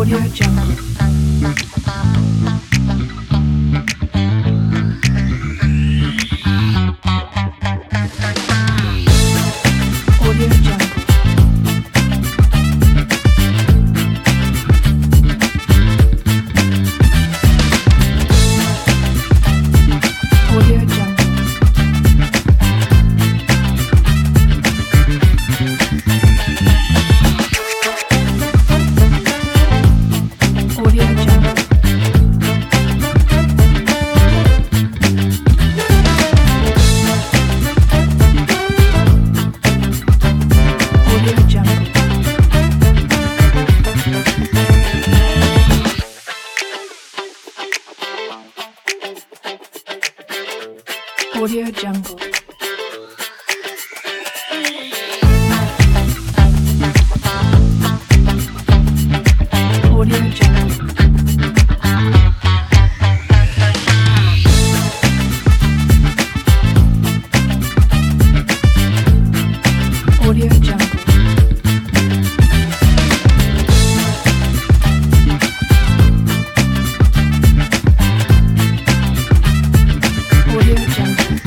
Audio Jungle. Audio Jungle. Audio Jungle. Audio Jungle. Audio Jungle. Audio Jungle. Audio Jungle. Audio Jungle. Audio Jungle.